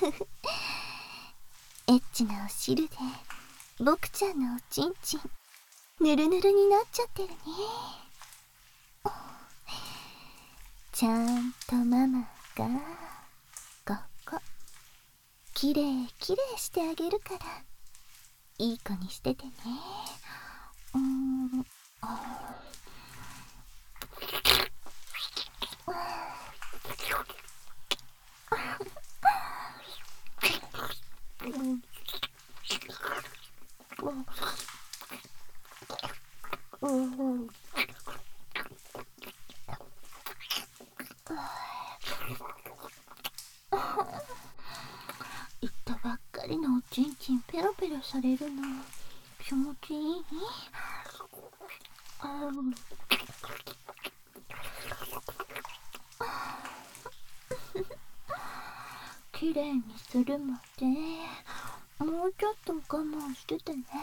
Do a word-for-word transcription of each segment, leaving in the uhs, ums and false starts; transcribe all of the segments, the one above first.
エッチなお汁で僕ちゃんのおちんちんぬるぬるになっちゃってるね。ちゃんとママがここきれいきれいしてあげるからいい子にしててね。うーん言ったばっかりのおちんちんペロペロされるの気持ちいい？あきれいにするまでもうちょっと我慢しててね。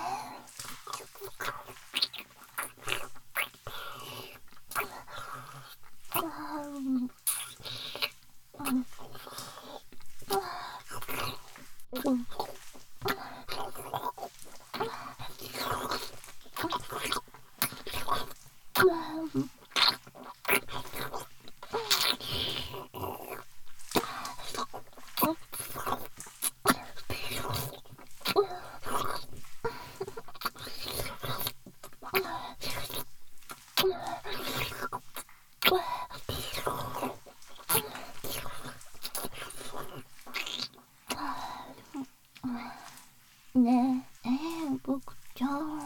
ねえ、ねえ、僕ちゃん。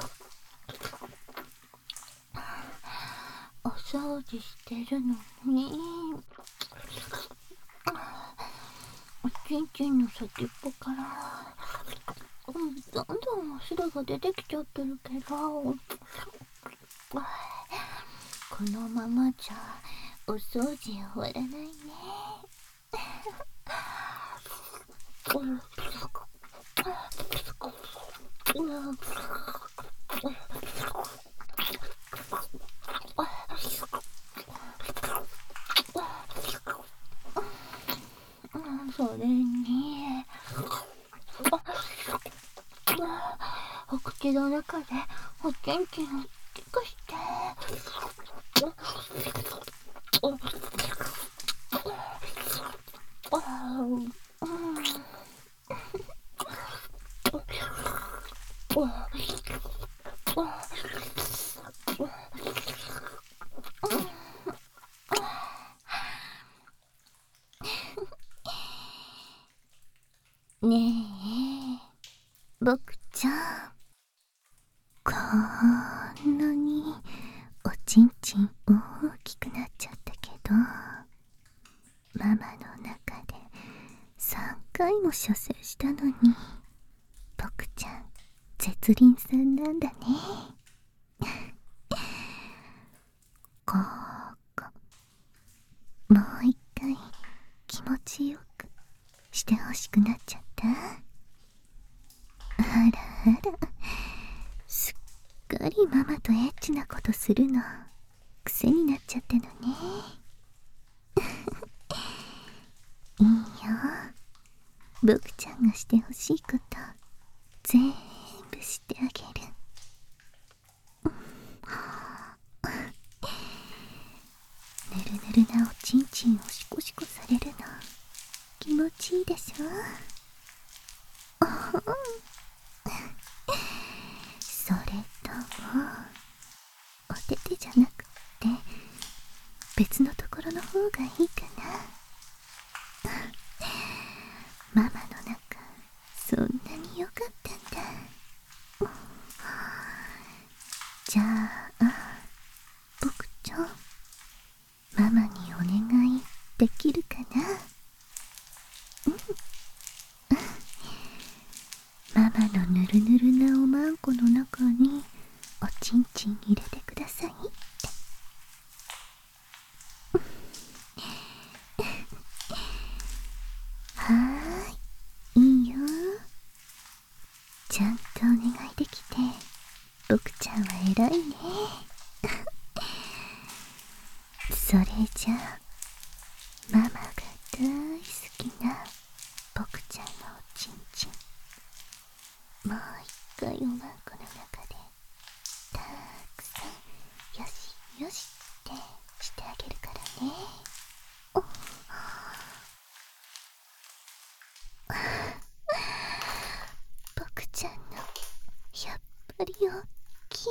お掃除してるのに、おちんちんの先っぽから、うん、どんどんお汁が出てきちゃってるけど、このままじゃお掃除終わらないね。それにお口の中でおちんちんをチクして、ねえ、僕ちゃん、こんなにおちんちん大きくなっちゃったけど、ママの中でさんかいも射精したのに、僕ちゃん絶倫さんなんだね。ここもう一回気持ちよくしてほしくなっちゃった。あらあら、すっかりママとエッチなことするの癖になっちゃったのね。いいよ、僕ちゃんがしてほしいこと全部してあげる。ぬるぬるなおちんちんをシコシコされるの気持ちいいでしょ。それともお手手じゃなくって別のところの方がいいかな。ママの中そんなに良かったんだ。じゃあ僕ちゃん、ママにお願いできるかな。うん、ママのぬるぬるなおまんこの中におちんちん入れてくださいって。はーい、いいよ。ちゃんとお願いできて僕ちゃんは偉いね。それじゃあママが大好きな僕もう一回おまんこの中でたくさんよしよしってしてあげるからね。おっ僕ちゃんのやっぱり大きい。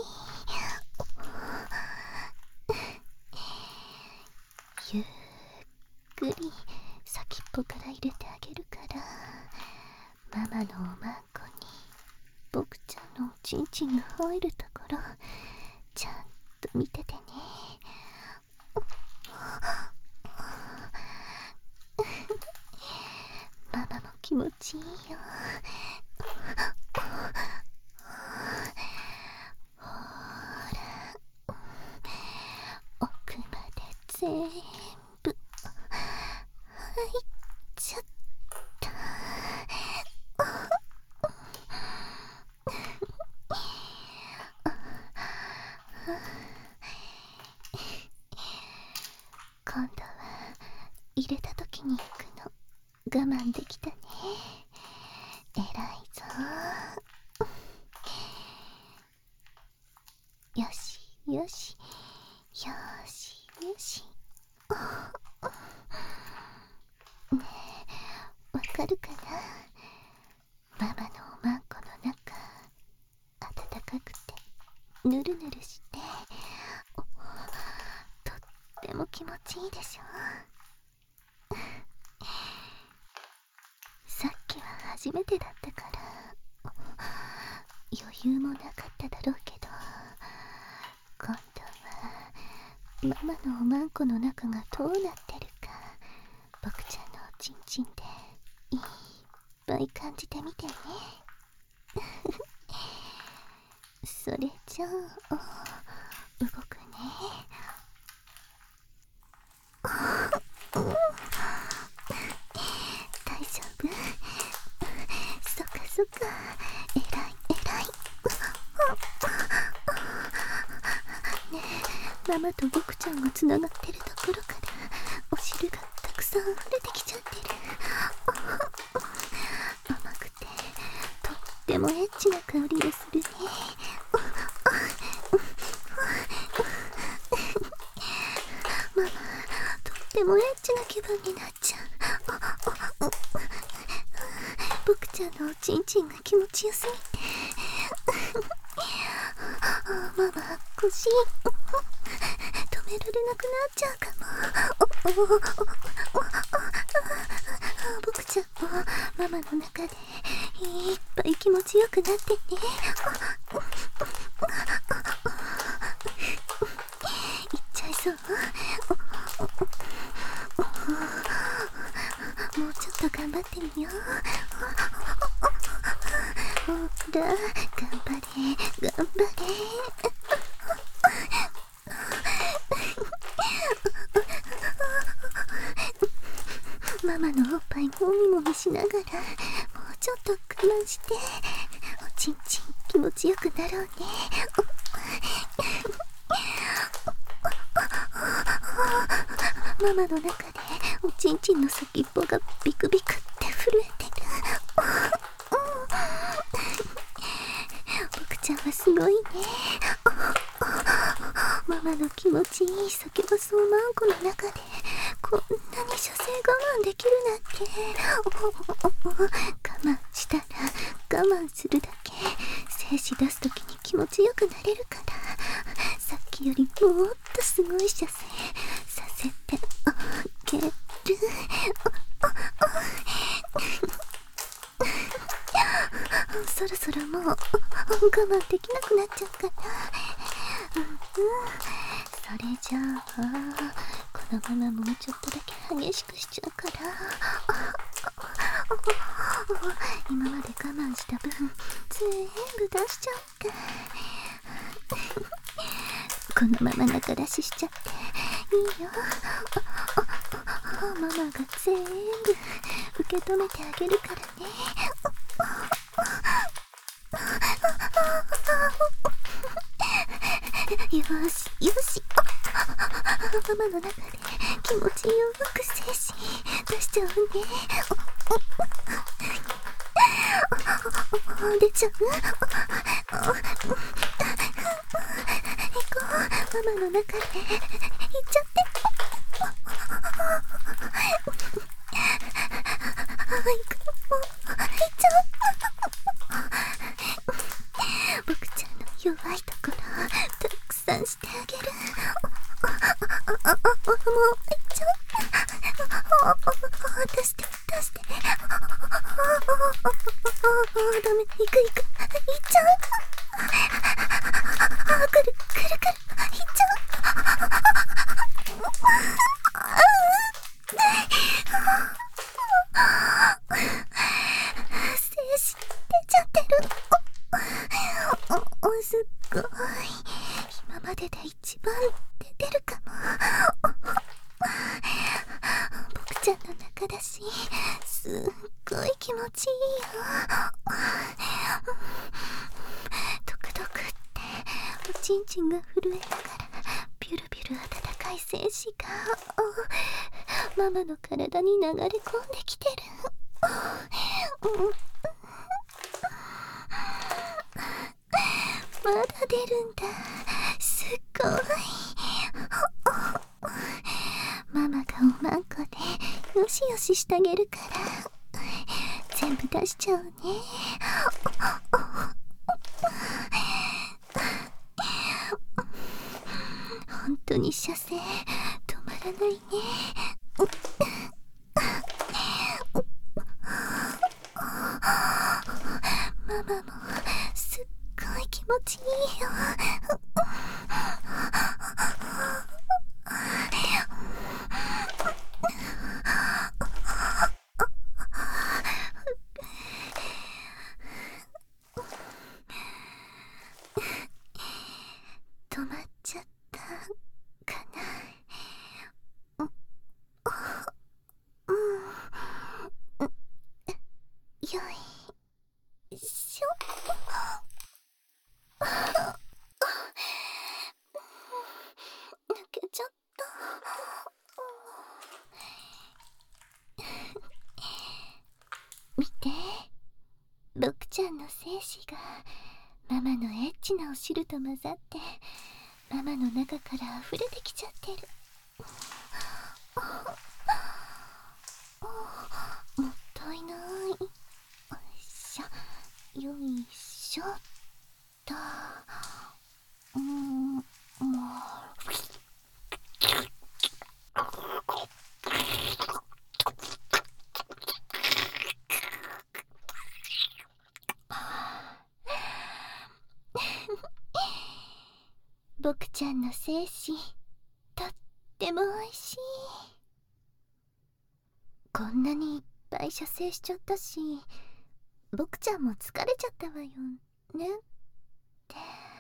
ゆっくり先っぽから入れてあげるから、ママのおまんこに僕ちゃんのおちんちんが入るところちゃんと見ててね。ママも気持ちいいよ。ほら奥まで全部入っちゃった。今度は入れた時に行くの我慢できたね。えらいぞ。よしよしよしよし。ねえ、わかるかな。ママのおまんこの中暖かくてぬるぬるしてとっても気持ちいいでしょ。さっきは初めてだったから余裕もなかっただろうけど、今度はママのおまんこの中がどうなってるか僕ちゃんのおちんちんでいっぱい感じてみてね。それじゃあ動くね。大丈夫？そかそか、えらいえらい。ねえ、ママと僕ちゃんがつながってるところからお汁がたくさん出てきちゃってる。甘くてとってもエッチな香りがするね。ママ、とってもエッチな気分になっちゃう。僕ちゃんのおちんちんが気持ちよすぎてママ腰止められなくなっちゃうかも。僕ちゃんもママの中でいっぱい気持ちよくなってね。いっちゃいそう。もうちょっと頑張ってみよう。ほら頑張れ頑張れ。ママのおっぱいもみもみしながらもうちょっと我慢しておちんちん気持ちよくなろうね。ママの中でおちんちんの先っぽがビクビクって震えてる。僕ちゃんはすごいね。ママの気持ちいい先バスおまんこの中でこんなに射精我慢できるなんて。我慢したら我慢するだけ精子出すときに気持ちよくなれるから、さっきよりもっとすごい射精させてあげる。そろそろもう我慢できなくなっちゃうかな。うん、うん、それじゃあこのままもうちょっとだけ激しくしちゃうから、今まで我慢した分全部出しちゃおうか。このまま中出ししちゃっていいよ。ママが全部受け止めてあげるからね。よしよし。ママの中で気持ちよく精子出しちゃうね。 出ちゃう。行こう。ママの中で行っちゃって。行く。もう行っちゃう。僕ちゃんの弱いところたくさんしてあげる。もう行っちゃう。出して出して。ダメ、行く行く、行っちゃう。来る来る来る、行っちゃう。精子出ちゃってる。おおすっごい、今までで一番出てるかも。僕ちゃんの中だし、すっごい気持ちいいよ。ドクドクっておちんちんが震えながらビュルビュル温かい精子がママの体に流れ込んできてる。まだ出るんだ。すっごい。ママがおまんこでよしよししてあげるから全部出しちゃうね。本当に射精止まらないね。ママもすっごい気持ちいいよ。止まっちゃったかな。うん、よいしょ。抜けちゃった。見て、僕ちゃんの精子がママのエッチなお汁と混ざってママの中から溢れてきちゃってる。もったいない。よいしょよいしょっと。うーん、もう僕ちゃんの精子とってもおいしい。こんなにいっぱい射精しちゃったし僕ちゃんも疲れちゃったわよねって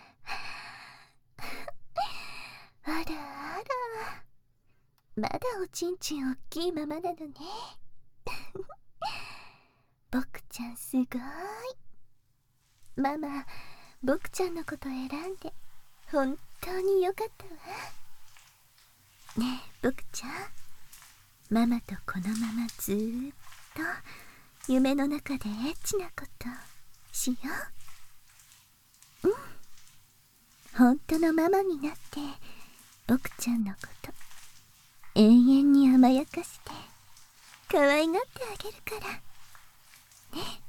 あらあら、まだおちんちんおっきいままなのね。僕ちゃんすごい。ママ僕ちゃんのこと選んで本当によかったわね。え僕ちゃん、ママとこのままずーっと夢の中でエッチなことしよう。うん、本当のママになって僕ちゃんのこと永遠に甘やかして可愛がってあげるからね。